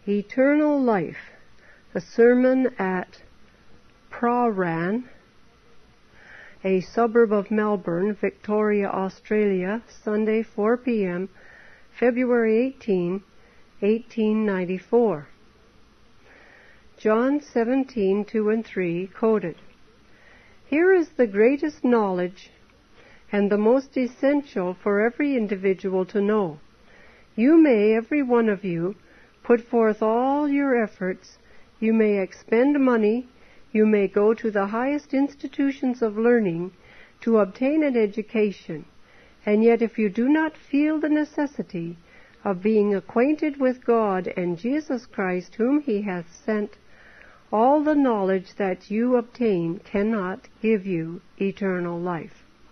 Eternal Life, a sermon at Prahran, a suburb of Melbourne, Victoria, Australia, Sunday, 4 p.m., February 18, 1894. John 17:2 and 3, quoted. Here is the greatest knowledge and the most essential for every individual to know. You may, every one of you, put forth all your efforts, you may expend money, you may go to the highest institutions of learning to obtain an education, and yet if you do not feel the necessity of being acquainted with God and Jesus Christ whom He hath sent, all the knowledge that you obtain cannot give you eternal life.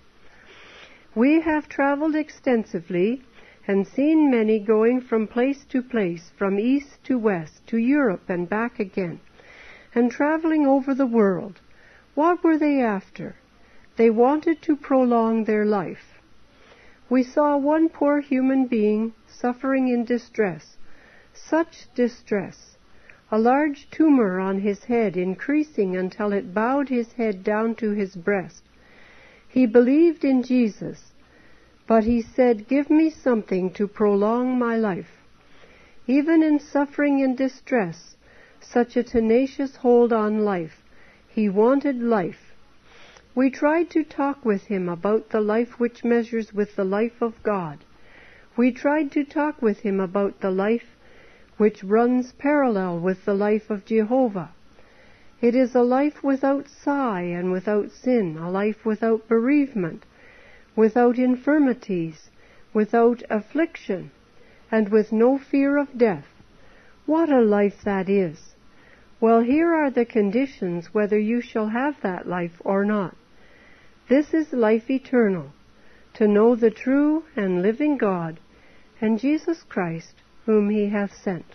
We have traveled extensively and seen many going from place to place, from east to west, to Europe and back again, and traveling over the world. What were they after? They wanted to prolong their life. We saw one poor human being suffering in distress, such distress, a large tumor on his head increasing until it bowed his head down to his breast. He believed in Jesus, but he said, "Give me something to prolong my life." Even in suffering and distress, such a tenacious hold on life, he wanted life. We tried to talk with him about the life which measures with the life of God. We tried to talk with him about the life which runs parallel with the life of Jehovah. It is a life without sigh and without sin, a life without bereavement, without infirmities, without affliction, and with no fear of death. What a life that is! Well, here are the conditions whether you shall have that life or not. This is life eternal, to know the true and living God, and Jesus Christ, whom He hath sent.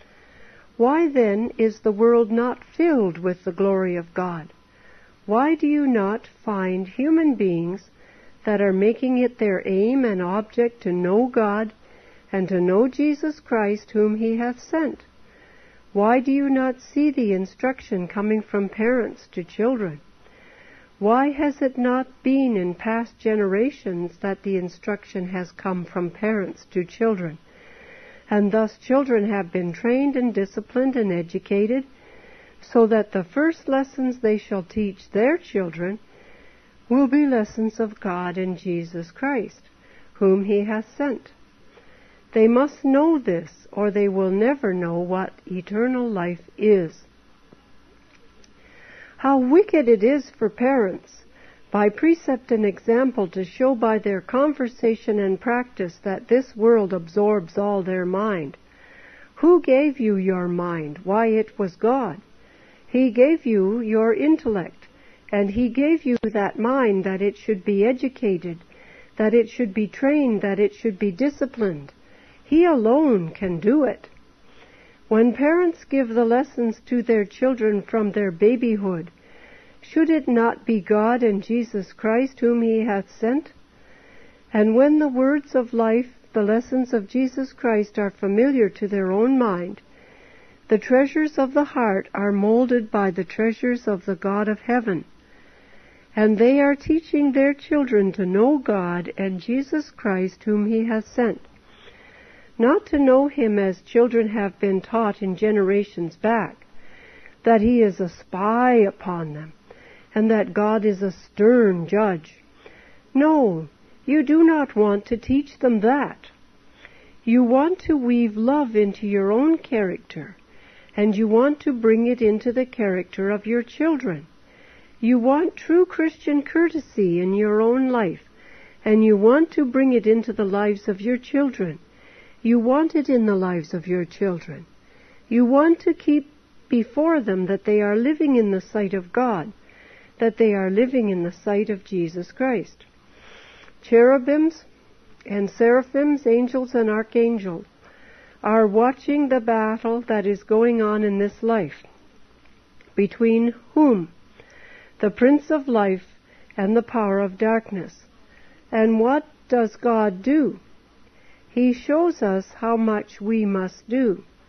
Why then is the world not filled with the glory of God? Why do you not find human beings that are making it their aim and object to know God and to know Jesus Christ whom He hath sent? Why do you not see the instruction coming from parents to children? Why has it not been in past generations that the instruction has come from parents to children, and thus children have been trained and disciplined and educated, so that the first lessons they shall teach their children will be lessons of God and Jesus Christ, whom He hath sent? They must know this, or they will never know what eternal life is. How wicked it is for parents, by precept and example, to show by their conversation and practice that this world absorbs all their mind. Who gave you your mind? Why, it was God. He gave you your intellect, and He gave you that mind that it should be educated, that it should be trained, that it should be disciplined. He alone can do it. When parents give the lessons to their children from their babyhood, should it not be God and Jesus Christ whom He hath sent? And when the words of life, the lessons of Jesus Christ, are familiar to their own mind, the treasures of the heart are molded by the treasures of the God of heaven, and they are teaching their children to know God and Jesus Christ whom He hath sent. Not to know Him as children have been taught in generations back, that He is a spy upon them, and that God is a stern judge. No, you do not want to teach them that. You want to weave love into your own character, and you want to bring it into the character of your children. You want true Christian courtesy in your own life, and you want to bring it into the lives of your children. You want it in the lives of your children. You want to keep before them that they are living in the sight of God, that they are living in the sight of Jesus Christ. Cherubims and seraphims, angels and archangels, are watching the battle that is going on in this life. Between whom? The Prince of Life and the power of darkness. And what does God do? He shows us how much we must do,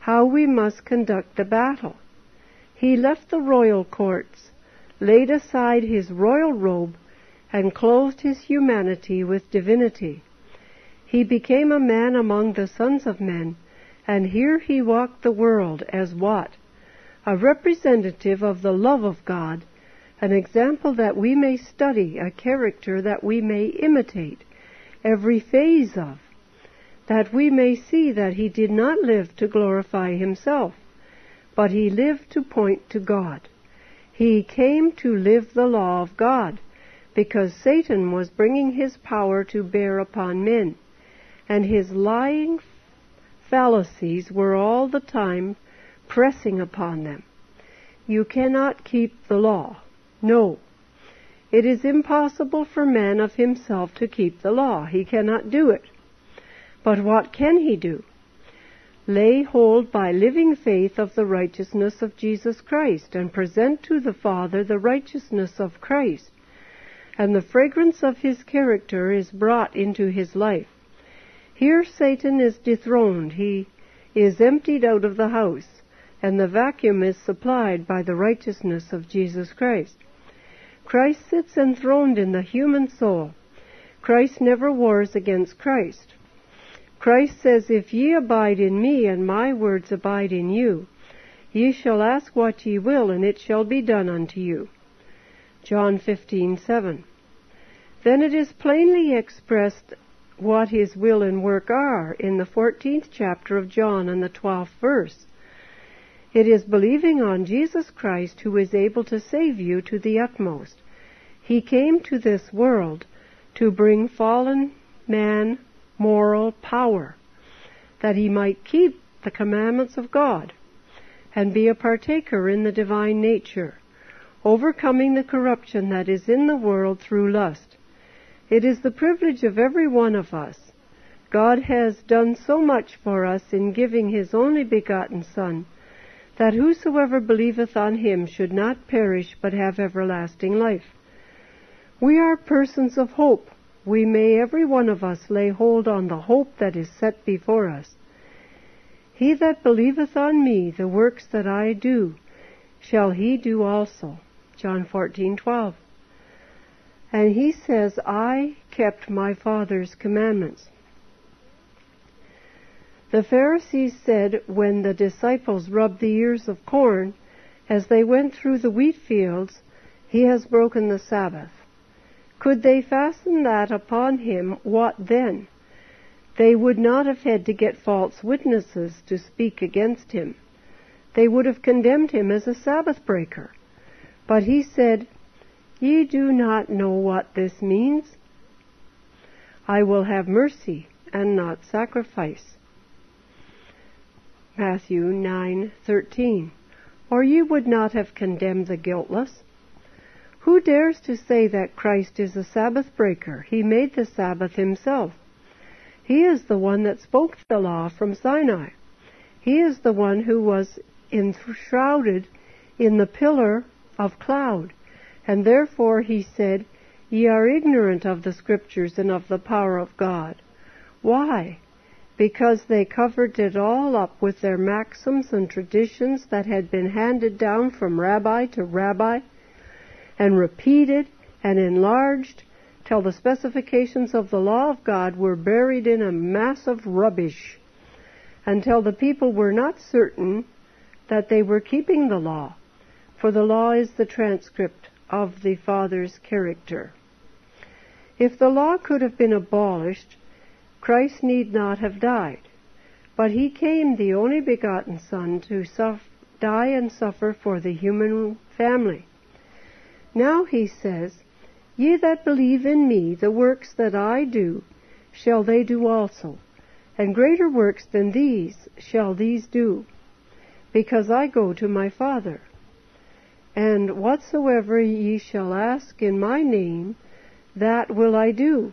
how we must conduct the battle. He left the royal courts, laid aside his royal robe, and clothed his humanity with divinity. He became a man among the sons of men, and here he walked the world as what? A representative of the love of God, an example that we may study, a character that we may imitate every phase of, that we may see that he did not live to glorify himself, but he lived to point to God. He came to live the law of God, because Satan was bringing his power to bear upon men, and his lying fallacies were all the time pressing upon them. You cannot keep the law. No. It is impossible for man of himself to keep the law. He cannot do it. But what can he do? Lay hold by living faith of the righteousness of Jesus Christ, and present to the Father the righteousness of Christ, and the fragrance of his character is brought into his life. Here Satan is dethroned. He is emptied out of the house, and the vacuum is supplied by the righteousness of Jesus Christ. Christ sits enthroned in the human soul. Christ never wars against Christ. Christ says, "If ye abide in me, and my words abide in you, ye shall ask what ye will, and it shall be done unto you." John 15:7. Then it is plainly expressed what his will and work are in the 14th chapter of John and the 12th verse. It is believing on Jesus Christ, who is able to save you to the utmost. He came to this world to bring fallen man moral power, that he might keep the commandments of God and be a partaker in the divine nature, overcoming the corruption that is in the world through lust. It is the privilege of every one of us. God has done so much for us in giving his only begotten Son, that whosoever believeth on him should not perish but have everlasting life. We are persons of hope. We may every one of us lay hold on the hope that is set before us. He that believeth on me, the works that I do, shall he do also. John 14:12. And he says, "I kept my Father's commandments." The Pharisees said when the disciples rubbed the ears of corn as they went through the wheat fields, "He has broken the Sabbath." Could they fasten that upon him, what then? They would not have had to get false witnesses to speak against him. They would have condemned him as a Sabbath breaker. But he said, "Ye do not know what this means. I will have mercy and not sacrifice." Matthew 9:13. Or ye would not have condemned the guiltless. Who dares to say that Christ is a Sabbath breaker? He made the Sabbath himself. He is the one that spoke the law from Sinai. He is the one who was enshrouded in the pillar of cloud, and therefore he said, "Ye are ignorant of the Scriptures and of the power of God." Why? Because they covered it all up with their maxims and traditions that had been handed down from rabbi to rabbi, and repeated and enlarged till the specifications of the law of God were buried in a mass of rubbish, until the people were not certain that they were keeping the law, for the law is the transcript of the Father's character. If the law could have been abolished, Christ need not have died, but he came, the only begotten Son, to die and suffer for the human family. Now he says, "Ye that believe in me, the works that I do, shall they do also, and greater works than these shall these do, because I go to my Father. And whatsoever ye shall ask in my name, that will I do,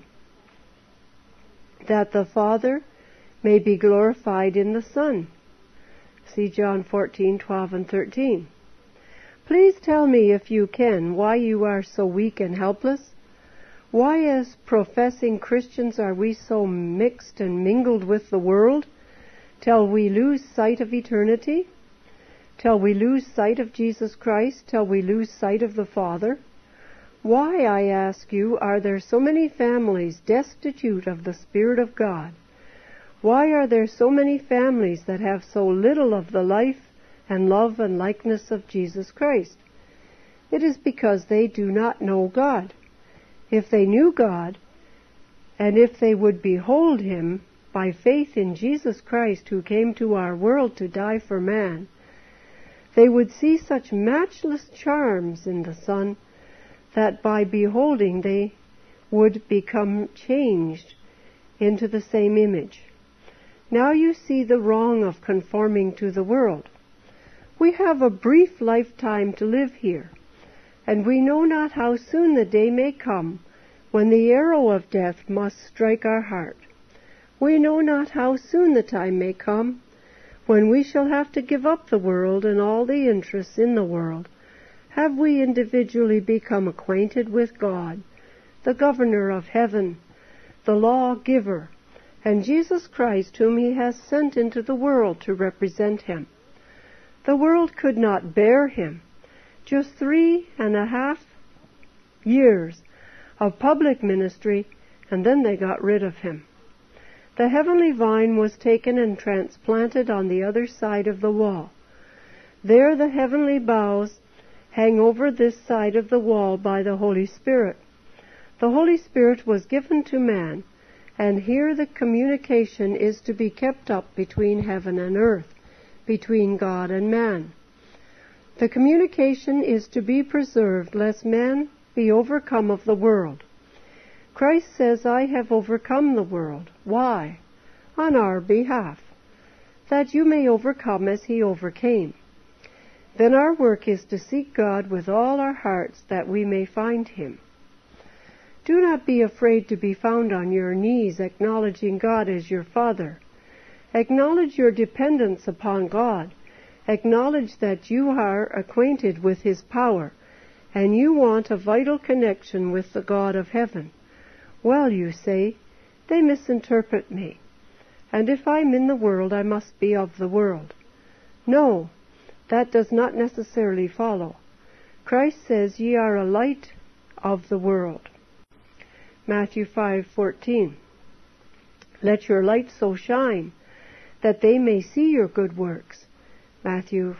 that the Father may be glorified in the Son." See John 14:12 and 13. Please tell me, if you can, why you are so weak and helpless. Why, as professing Christians, are we so mixed and mingled with the world? Till we lose sight of eternity? Till we lose sight of Jesus Christ? Till we lose sight of the Father? Why, I ask you, are there so many families destitute of the Spirit of God? Why are there so many families that have so little of the life and love and likeness of Jesus Christ? It is because they do not know God. If they knew God, and if they would behold Him by faith in Jesus Christ, who came to our world to die for man, they would see such matchless charms in the Son that by beholding they would become changed into the same image. Now you see the wrong of conforming to the world. We have a brief lifetime to live here, and we know not how soon the day may come when the arrow of death must strike our heart. We know not how soon the time may come when we shall have to give up the world and all the interests in the world. Have we individually become acquainted with God, the governor of heaven, the lawgiver, and Jesus Christ, whom He has sent into the world to represent Him? The world could not bear Him. Just 3.5 years of public ministry, and then they got rid of Him. The heavenly vine was taken and transplanted on the other side of the wall. There the heavenly boughs hang over this side of the wall by the Holy Spirit. The Holy Spirit was given to man, and here the communication is to be kept up between heaven and earth, between God and man. The communication is to be preserved, lest man be overcome of the world. Christ says, I have overcome the world. Why? On our behalf, that you may overcome as He overcame. Then our work is to seek God with all our hearts, that we may find Him. Do not be afraid to be found on your knees, acknowledging God as your Father. Acknowledge your dependence upon God. Acknowledge that you are acquainted with His power, and you want a vital connection with the God of heaven. Well, you say, they misinterpret me, and if I'm in the world, I must be of the world. No, that does not necessarily follow. Christ says, ye are a light of the world. Matthew 5:14. Let your light so shine that they may see your good works. Matthew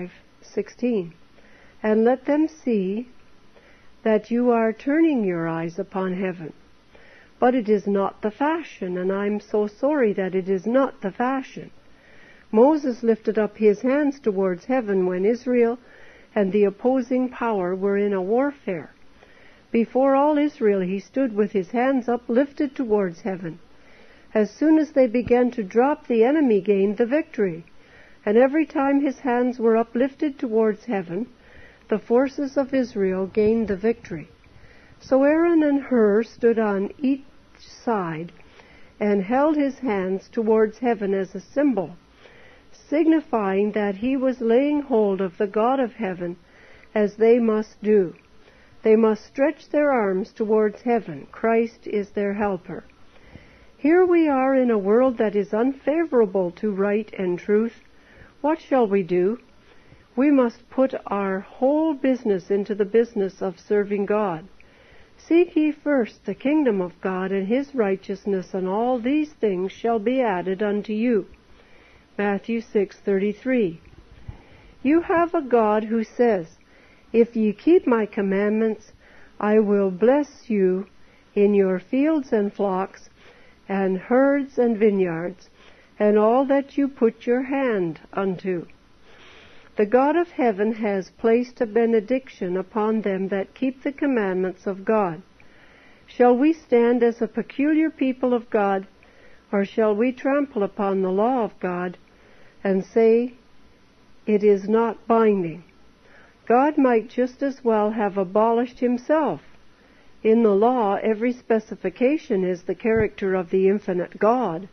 5:16. And let them see that you are turning your eyes upon heaven. But it is not the fashion, and I'm so sorry that it is not the fashion. Moses lifted up his hands towards heaven when Israel and the opposing power were in a warfare. Before all Israel he stood with his hands uplifted towards heaven. As soon as they began to drop, the enemy gained the victory. And every time his hands were uplifted towards heaven, the forces of Israel gained the victory. So Aaron and Hur stood on each side and held his hands towards heaven as a symbol, signifying that he was laying hold of the God of heaven, as they must do. They must stretch their arms towards heaven. Christ is their helper. Here we are in a world that is unfavorable to right and truth. What shall we do? We must put our whole business into the business of serving God. Seek ye first the kingdom of God and His righteousness, and all these things shall be added unto you. Matthew 6:33. You have a God who says, if ye keep my commandments, I will bless you in your fields and flocks, and herds and vineyards, and all that you put your hand unto. The God of heaven has placed a benediction upon them that keep the commandments of God. Shall we stand as a peculiar people of God, or shall we trample upon the law of God and say it is not binding? God might just as well have abolished Himself. In the law, every specification is the character of the infinite God.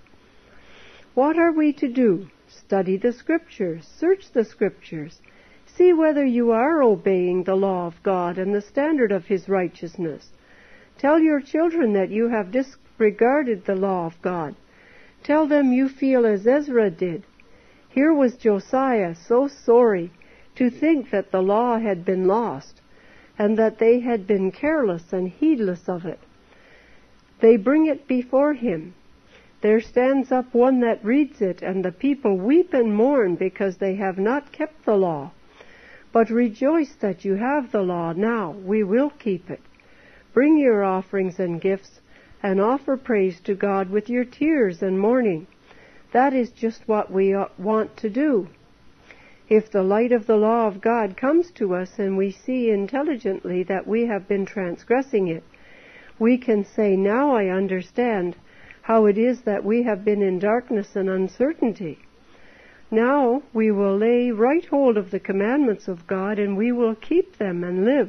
What are we to do? Study the Scriptures, search the Scriptures, see whether you are obeying the law of God and the standard of His righteousness. Tell your children that you have disregarded the law of God. Tell them you feel as Ezra did. Here was Josiah so sorry to think that the law had been lost, and that they had been careless and heedless of it. They bring it before him. There stands up one that reads it, and the people weep and mourn because they have not kept the law. But rejoice that you have the law now. We will keep it. Bring your offerings and gifts, and offer praise to God with your tears and mourning. That is just what we want to do. If the light of the law of God comes to us and we see intelligently that we have been transgressing it, we can say, now I understand how it is that we have been in darkness and uncertainty. Now we will lay right hold of the commandments of God, and we will keep them and live.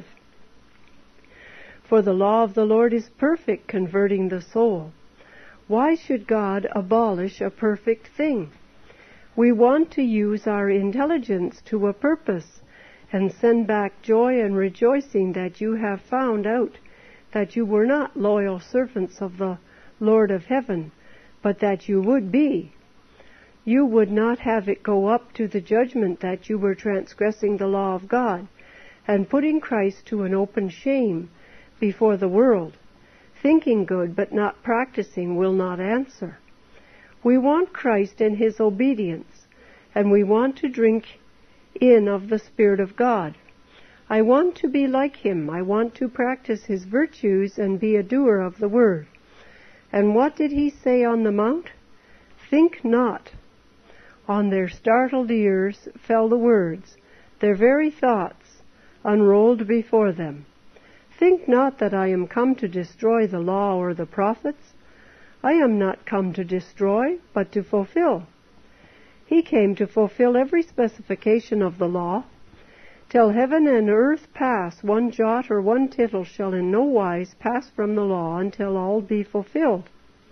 For the law of the Lord is perfect, converting the soul. Why should God abolish a perfect thing? We want to use our intelligence to a purpose, and send back joy and rejoicing that you have found out that you were not loyal servants of the Lord of heaven, but that you would be. You would not have it go up to the judgment that you were transgressing the law of God, and putting Christ to an open shame before the world. Thinking good but not practicing will not answer. We want Christ and his obedience, and we want to drink in of the Spirit of God. I want to be like him. I want to practice his virtues and be a doer of the word. And what did he say on the mount? Think not. On their startled ears fell the words, their very thoughts unrolled before them. Think not that I am come to destroy the law or the prophets. I am not come to destroy, but to fulfill. He came to fulfill every specification of the law. Till heaven and earth pass, one jot or one tittle shall in no wise pass from the law until all be fulfilled.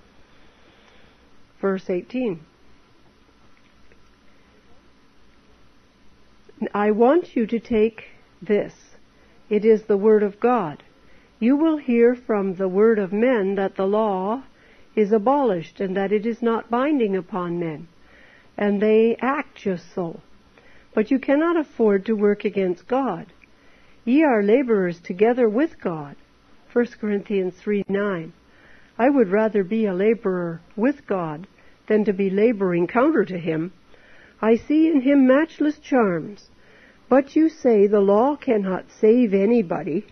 Verse 18. I want you to take this. It is the word of God. You will hear from the word of men that the law is abolished, and that it is not binding upon men, and they act just so. But you cannot afford to work against God. Ye are laborers together with God. 1 Corinthians 3:9. I would rather be a laborer with God than to be laboring counter to him. I see in him matchless charms. But you say the law cannot save anybody.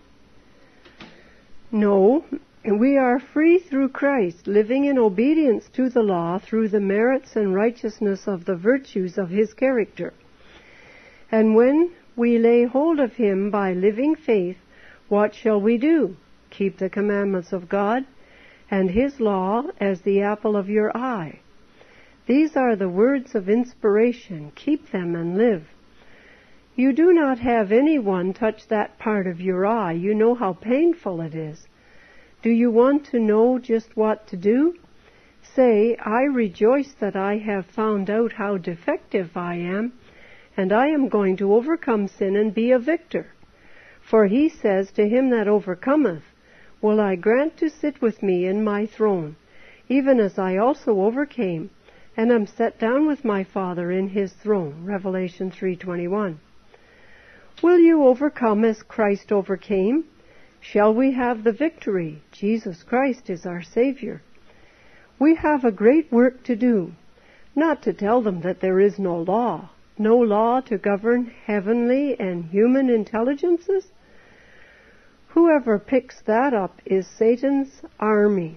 No, we are free through Christ, living in obedience to the law through the merits and righteousness of the virtues of his character. And when we lay hold of him by living faith, what shall we do? Keep the commandments of God and his law as the apple of your eye. These are the words of inspiration. Keep them and live. You do not have anyone touch that part of your eye. You know how painful it is. Do you want to know just what to do? Say, I rejoice that I have found out how defective I am, and I am going to overcome sin and be a victor. For he says, to him that overcometh, will I grant to sit with me in my throne, even as I also overcame, and am set down with my Father in his throne. Revelation 3:21. Will you overcome as Christ overcame? Shall we have the victory? Jesus Christ is our Savior. We have a great work to do, not to tell them that there is no law to govern heavenly and human intelligences. Whoever picks that up is Satan's army,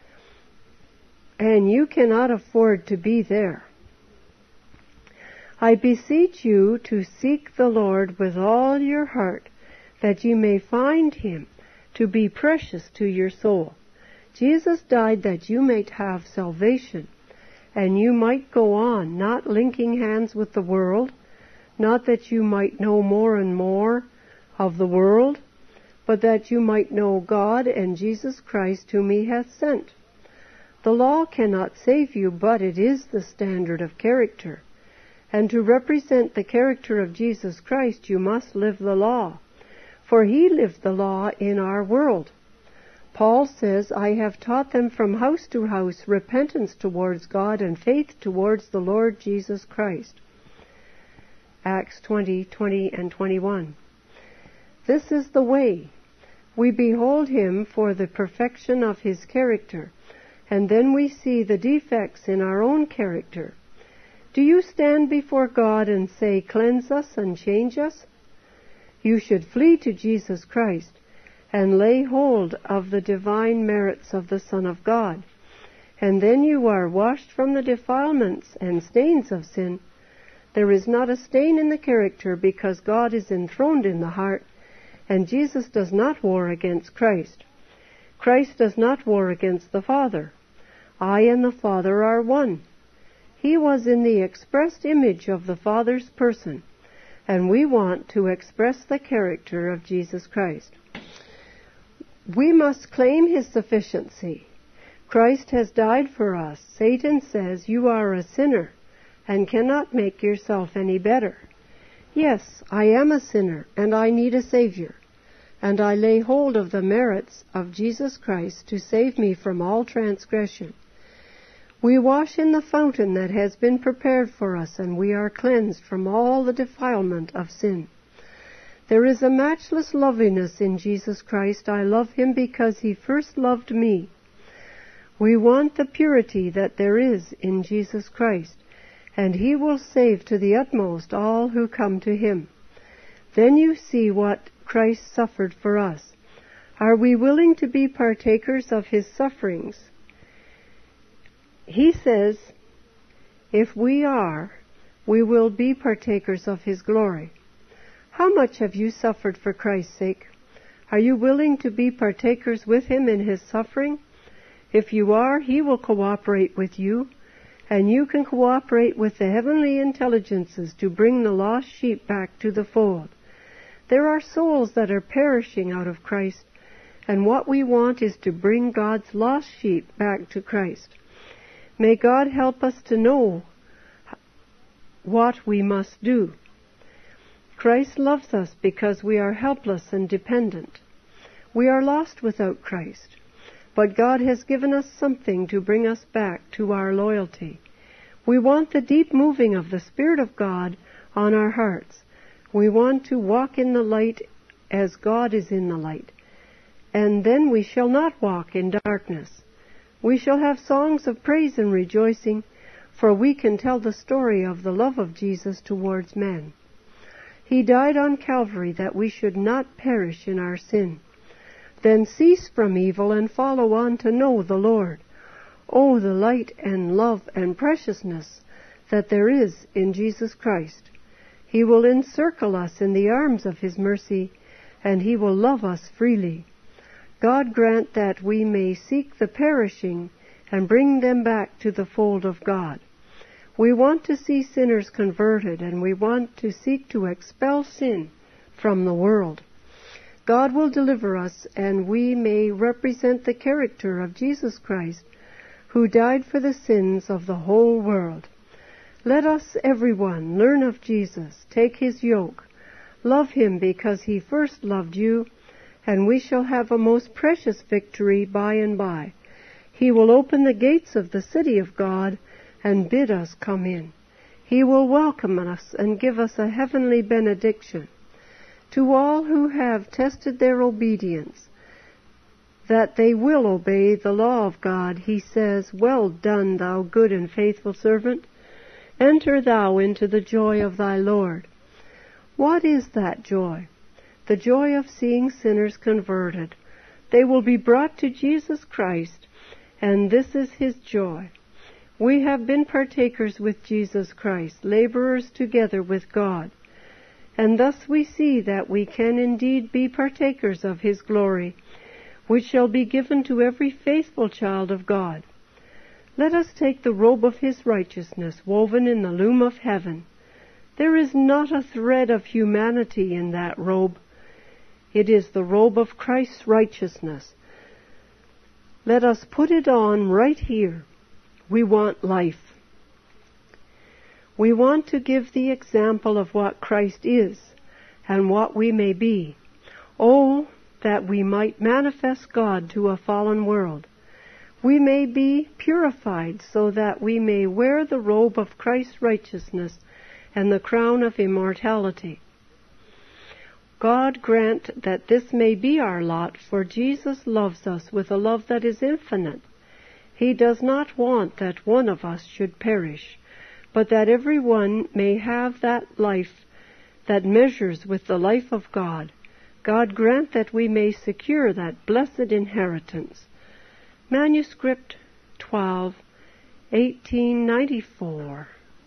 and you cannot afford to be there. I beseech you to seek the Lord with all your heart, that you may find him to be precious to your soul. Jesus died that you might have salvation, and you might go on, not linking hands with the world, not that you might know more and more of the world, but that you might know God and Jesus Christ whom he hath sent. The law cannot save you, but it is the standard of character. And to represent the character of Jesus Christ, you must live the law. For he lived the law in our world. Paul says, I have taught them from house to house repentance towards God and faith towards the Lord Jesus Christ. Acts 20:20 and 21. This is the way. We behold him for the perfection of his character, and then we see the defects in our own character. Do you stand before God and say, cleanse us and change us? You should flee to Jesus Christ and lay hold of the divine merits of the Son of God. And then you are washed from the defilements and stains of sin. There is not a stain in the character because God is enthroned in the heart, and Jesus does not war against Christ. Christ does not war against the Father. I and the Father are one. He was in the expressed image of the Father's person, and we want to express the character of Jesus Christ. We must claim his sufficiency. Christ has died for us. Satan says, you are a sinner and cannot make yourself any better. Yes, I am a sinner and I need a Savior, and I lay hold of the merits of Jesus Christ to save me from all transgression. We wash in the fountain that has been prepared for us, and we are cleansed from all the defilement of sin. There is a matchless loveliness in Jesus Christ. I love him because he first loved me. We want the purity that there is in Jesus Christ, and he will save to the utmost all who come to him. Then you see what Christ suffered for us. Are we willing to be partakers of his sufferings? He says, if we are, we will be partakers of his glory. How much have you suffered for Christ's sake? Are you willing to be partakers with him in his suffering? If you are, he will cooperate with you, and you can cooperate with the heavenly intelligences to bring the lost sheep back to the fold. There are souls that are perishing out of Christ, and what we want is to bring God's lost sheep back to Christ. May God help us to know what we must do. Christ loves us because we are helpless and dependent. We are lost without Christ, but God has given us something to bring us back to our loyalty. We want the deep moving of the Spirit of God on our hearts. We want to walk in the light as God is in the light, and then we shall not walk in darkness. We shall have songs of praise and rejoicing, for we can tell the story of the love of Jesus towards men. He died on Calvary that we should not perish in our sin. Then cease from evil and follow on to know the Lord. Oh, the light and love and preciousness that there is in Jesus Christ. He will encircle us in the arms of his mercy, and he will love us freely. God grant that we may seek the perishing and bring them back to the fold of God. We want to see sinners converted, and we want to seek to expel sin from the world. God will deliver us, and we may represent the character of Jesus Christ, who died for the sins of the whole world. Let us, everyone, learn of Jesus, take his yoke, love him because he first loved you, and we shall have a most precious victory by and by. He will open the gates of the city of God and bid us come in. He will welcome us and give us a heavenly benediction. To all who have tested their obedience, that they will obey the law of God, he says, well done, thou good and faithful servant. Enter thou into the joy of thy Lord. What is that joy? The joy of seeing sinners converted. They will be brought to Jesus Christ, and this is his joy. We have been partakers with Jesus Christ, laborers together with God, and thus we see that we can indeed be partakers of his glory, which shall be given to every faithful child of God. Let us take the robe of his righteousness woven in the loom of heaven. There is not a thread of humanity in that robe. It is the robe of Christ's righteousness. Let us put it on right here. We want life. We want to give the example of what Christ is and what we may be. Oh, that we might manifest God to a fallen world. We may be purified so that we may wear the robe of Christ's righteousness and the crown of immortality. God grant that this may be our lot, for Jesus loves us with a love that is infinite. He does not want that one of us should perish, but that every one may have that life that measures with the life of God. God grant that we may secure that blessed inheritance. Manuscript 12, 1894.